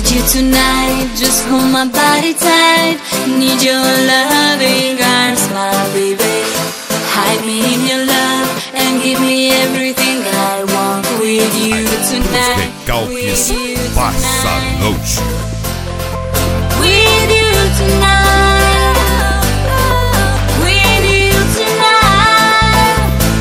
need you tonight, just hold my body tight. Need your loving arms, my baby. Hide me in your love and give me everything I want with you tonight. Recalques Passa Noite. With you tonight. With you tonight.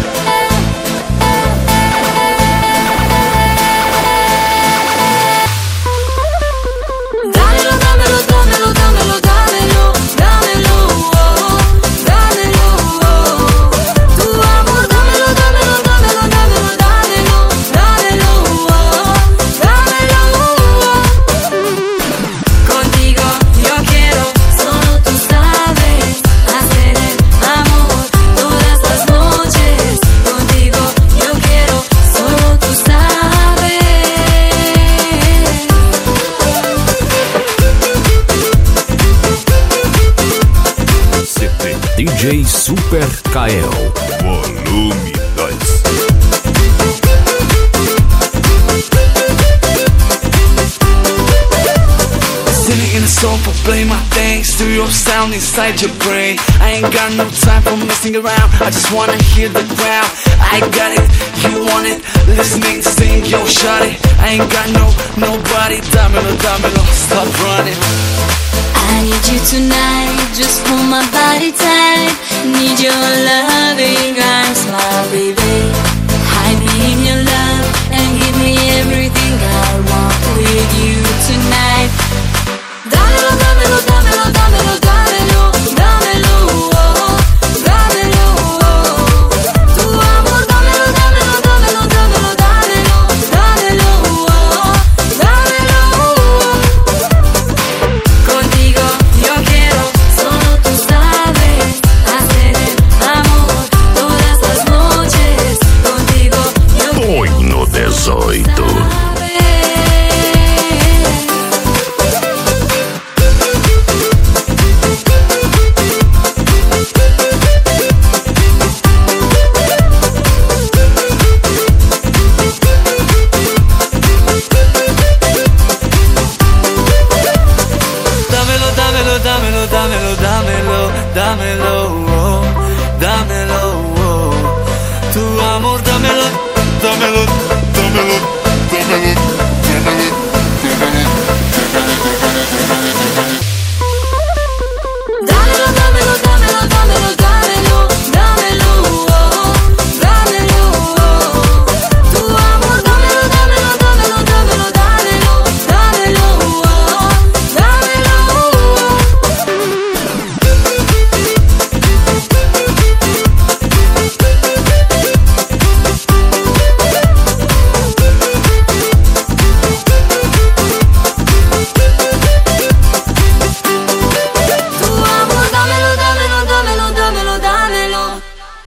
Dámelo, dámelo, dámelo, dámelo, dámelo, dámelo, oh, dámelo, oh. Tu amor, dámelo, dámelo, dámelo, dámelo, dámelo, dámelo, oh, dámelo, oh. Contigo yo quiero, solo tú sabes, hacer el amor todas las noches. Contigo yo quiero, solo tú sabes. CT DJ Super Kael, volume 2. Sitting in the sofa, play my thing, stereo sound inside your brain. I ain't got no time for messing around, I just wanna hear the ground. I got it, you want it, listening, sing, yo, shot it. I ain't got nobody, dámelo, dámelo, stop running. I need you tonight, just hold my body tight. Need your loving arms, my baby. Hide me in your love and give me everything I want with you tonight. Dámelo, dámelo, dámelo, dámelo, dámelo, dámelo, oh, dámelo, oh. Tu amor, dámelo, dámelo, dámelo, dámelo, dámelo, dámelo, oh, dámelo, oh. Contigo yo quiero, solo tú sabes, hacer el amor todas las noches. Contigo yo quiero. Põe no 18.